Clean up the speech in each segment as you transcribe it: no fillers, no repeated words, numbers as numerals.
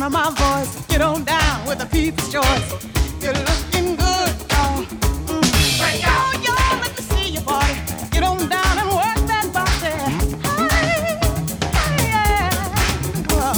of my voice. Get on down with a people's choice. You're looking good, y'all. Break out, y'all. Let me see your body. Get on down and work that body. Hey, hey, yeah. Whoa.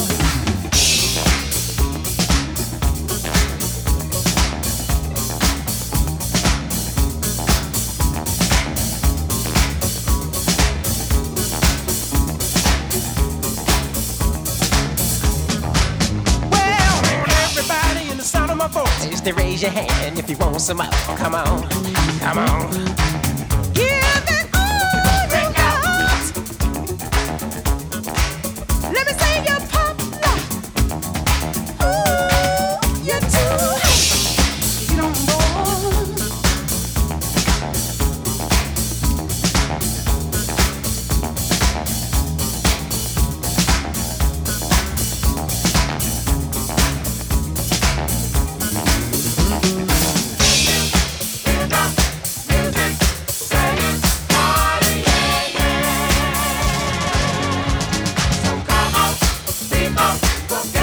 My voice to raise your hand if you want some more. Come on, come on. Give it all you got. Let me see you pop lock. Ooh, you're too hot. You don't know. Go